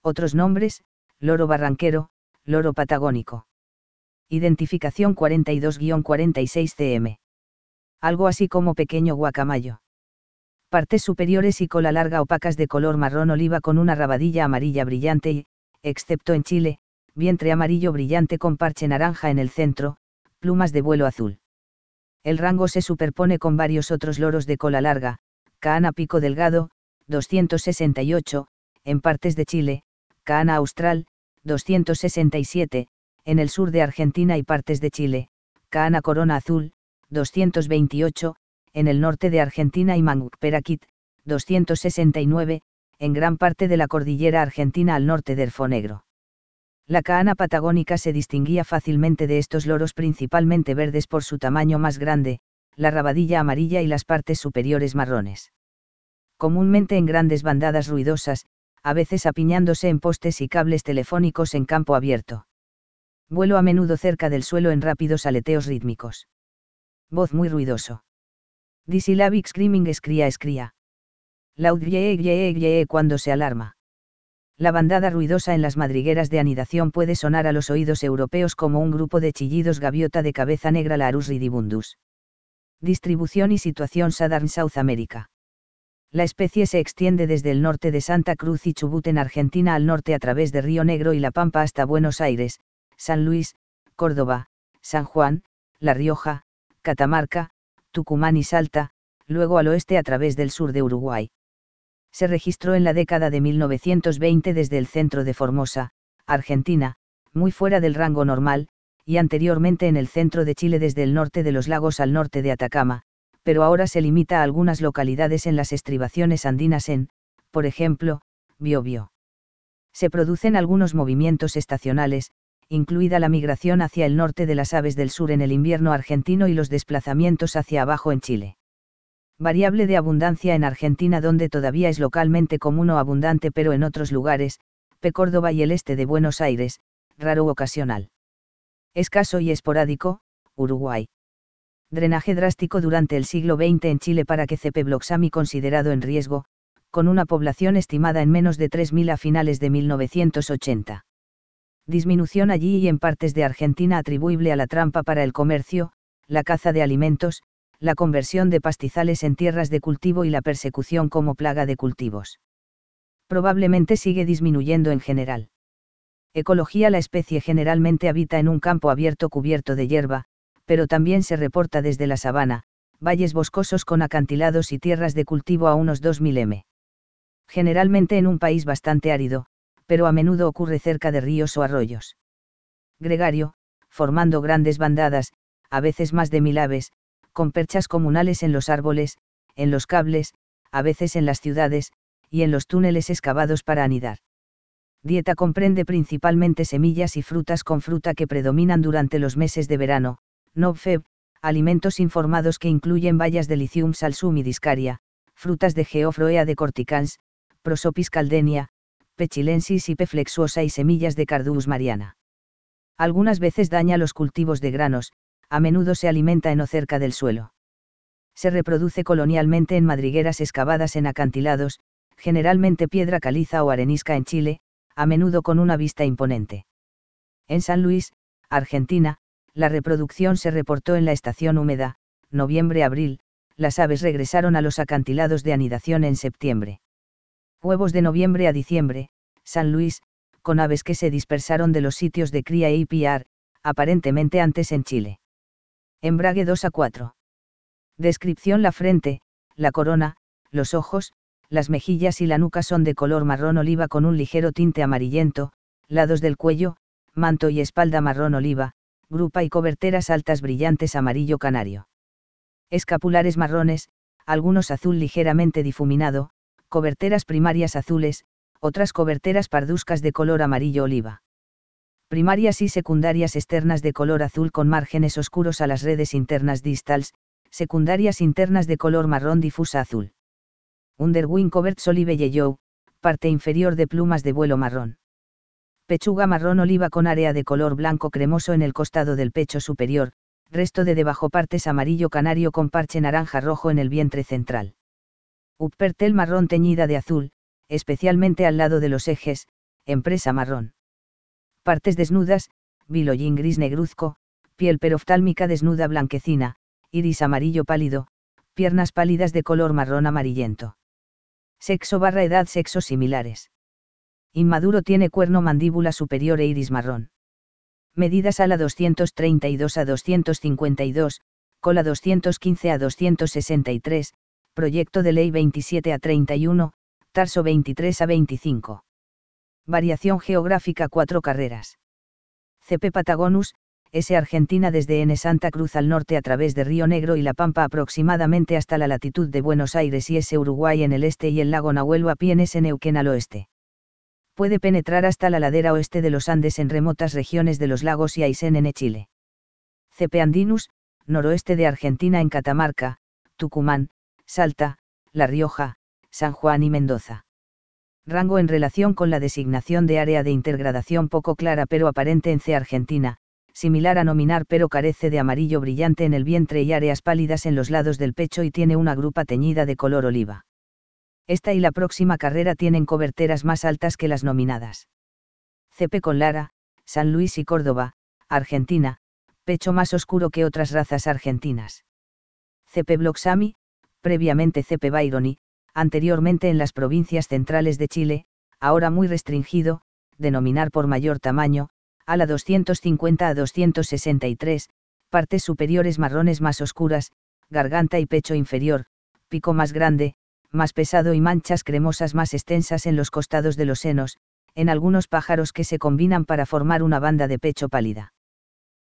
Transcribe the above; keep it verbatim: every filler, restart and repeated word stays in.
Otros nombres: loro barranquero, loro patagónico. Identificación cuarenta y dos guion cuarenta y seis C M. Algo así como pequeño guacamayo. Partes superiores y cola larga opacas de color marrón oliva con una rabadilla amarilla brillante y, excepto en Chile, vientre amarillo brillante con parche naranja en el centro, plumas de vuelo azul. El rango se superpone con varios otros loros de cola larga, Cana pico delgado, doscientos sesenta y ocho, en partes de Chile, Cana austral, doscientos sesenta y siete, en el sur de Argentina y partes de Chile, Cana corona azul, doscientos veintiocho, en el norte de Argentina y Mangperaquit, doscientos sesenta y nueve, en gran parte de la cordillera argentina al norte del Fonegro. La Cana patagónica se distinguía fácilmente de estos loros principalmente verdes por su tamaño más grande, la rabadilla amarilla y las partes superiores marrones. Comúnmente en grandes bandadas ruidosas, a veces apiñándose en postes y cables telefónicos en campo abierto. Vuelo a menudo cerca del suelo en rápidos aleteos rítmicos. Voz muy ruidoso. Disyllabic screaming escría escría. Loud yee yee yee cuando se alarma. La bandada ruidosa en las madrigueras de anidación puede sonar a los oídos europeos como un grupo de chillidos gaviota de cabeza negra Larus ridibundus. Distribución y situación Southern South America. La especie se extiende desde el norte de Santa Cruz y Chubut en Argentina al norte a través de Río Negro y La Pampa hasta Buenos Aires, San Luis, Córdoba, San Juan, La Rioja, Catamarca, Tucumán y Salta, luego al oeste a través del sur de Uruguay. Se registró en la década de mil novecientos veinte desde el centro de Formosa, Argentina, muy fuera del rango normal, y anteriormente en el centro de Chile desde el norte de los lagos al norte de Atacama, pero ahora se limita a algunas localidades en las estribaciones andinas en, por ejemplo, Biobío. Se producen algunos movimientos estacionales, incluida la migración hacia el norte de las aves del sur en el invierno argentino y los desplazamientos hacia abajo en Chile. Variable de abundancia en Argentina donde todavía es localmente común o abundante pero en otros lugares, P. Córdoba y el este de Buenos Aires, raro o ocasional. Escaso y esporádico, Uruguay. Drenaje drástico durante el siglo veinte en Chile para que C P bloxami considerado en riesgo, con una población estimada en menos de tres mil a finales de mil novecientos ochenta. Disminución allí y en partes de Argentina atribuible a la trampa para el comercio, la caza de alimentos, la conversión de pastizales en tierras de cultivo y la persecución como plaga de cultivos. Probablemente sigue disminuyendo en general. Ecología: la especie generalmente habita en un campo abierto cubierto de hierba, pero también se reporta desde la sabana, valles boscosos con acantilados y tierras de cultivo a unos dos mil metros. Generalmente en un país bastante árido, pero a menudo ocurre cerca de ríos o arroyos. Gregario, formando grandes bandadas, a veces más de mil aves, con perchas comunales en los árboles, en los cables, a veces en las ciudades, y en los túneles excavados para anidar. Dieta: comprende principalmente semillas y frutas con fruta que predominan durante los meses de verano, Nobfeb, alimentos informados que incluyen bayas de Lithium salsum y discaria, frutas de Geoffroea decorticans, Prosopis caldenia, P. chilensis y P. flexuosa y semillas de Carduus mariana. Algunas veces daña los cultivos de granos, a menudo se alimenta en o cerca del suelo. Se reproduce colonialmente en madrigueras excavadas en acantilados, generalmente piedra caliza o arenisca en Chile, a menudo con una vista imponente. En San Luis, Argentina, la reproducción se reportó en la estación húmeda, noviembre-abril, las aves regresaron a los acantilados de anidación en septiembre. Huevos de noviembre a diciembre, San Luis, con aves que se dispersaron de los sitios de cría e I P R, aparentemente antes en Chile. Embrague dos a cuatro. Descripción: la frente, la corona, los ojos, las mejillas y la nuca son de color marrón oliva con un ligero tinte amarillento, lados del cuello, manto y espalda marrón oliva, grupa y coberteras altas brillantes amarillo canario. Escapulares marrones, algunos azul ligeramente difuminado, coberteras primarias azules, otras coberteras parduzcas de color amarillo oliva. Primarias y secundarias externas de color azul con márgenes oscuros a las redes internas distals, secundarias internas de color marrón difusa azul. Underwing coverts olive yellow, parte inferior de plumas de vuelo marrón. Pechuga marrón oliva con área de color blanco cremoso en el costado del pecho superior, resto de debajo partes amarillo canario con parche naranja rojo en el vientre central. Uppertail marrón teñida de azul, especialmente al lado de los ejes, empresa marrón. Partes desnudas, bilollín gris negruzco, piel peroftálmica desnuda blanquecina, iris amarillo pálido, piernas pálidas de color marrón amarillento. Sexo barra edad sexos similares. Inmaduro tiene cuerno mandíbula superior e iris marrón. Medidas ala doscientos treinta y dos a doscientos cincuenta y dos, cola doscientos quince a doscientos sesenta y tres, proyecto de ley veintisiete a treinta y uno, tarso veintitrés a veinticinco. Variación geográfica cuatro carreras. C P Patagonus, S Argentina desde N Santa Cruz al norte a través de Río Negro y La Pampa aproximadamente hasta la latitud de Buenos Aires y S Uruguay en el este y el lago Nahuel Huapi en S Neuquén al oeste. Puede penetrar hasta la ladera oeste de los Andes en remotas regiones de los lagos y Aysén en Chile. C P Andinus, noroeste de Argentina en Catamarca, Tucumán, Salta, La Rioja, San Juan y Mendoza. Rango en relación con la designación de área de intergradación poco clara pero aparente en C Argentina, similar a nominar pero carece de amarillo brillante en el vientre y áreas pálidas en los lados del pecho y tiene una grupa teñida de color oliva. Esta y la próxima carrera tienen coberteras más altas que las nominadas. C P con Lara, San Luis y Córdoba, Argentina, pecho más oscuro que otras razas argentinas. C P Bloxami, previamente C P Byroni, anteriormente en las provincias centrales de Chile, ahora muy restringido, denominar por mayor tamaño, ala doscientos cincuenta a doscientos sesenta y tres, partes superiores marrones más oscuras, garganta y pecho inferior, pico más grande, más pesado y manchas cremosas más extensas en los costados de los senos, en algunos pájaros que se combinan para formar una banda de pecho pálida.